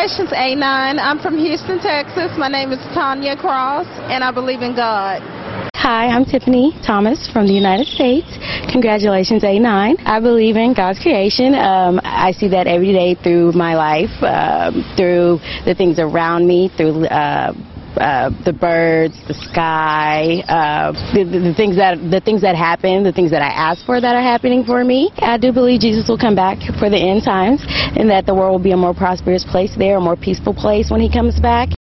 Congratulations, A9. I'm from Houston, Texas. My name is Tanya Cross, and I believe in God. Hi, I'm Tiffany Thomas from the United States. Congratulations, A9. I believe in God's creation. I see that every day through my life, through the things around me, through the birds, the sky, the things that happen, the things that I ask for that are happening for me. I do believe Jesus will come back for the end times, and that the world will be a more prosperous place there, a more peaceful place when he comes back.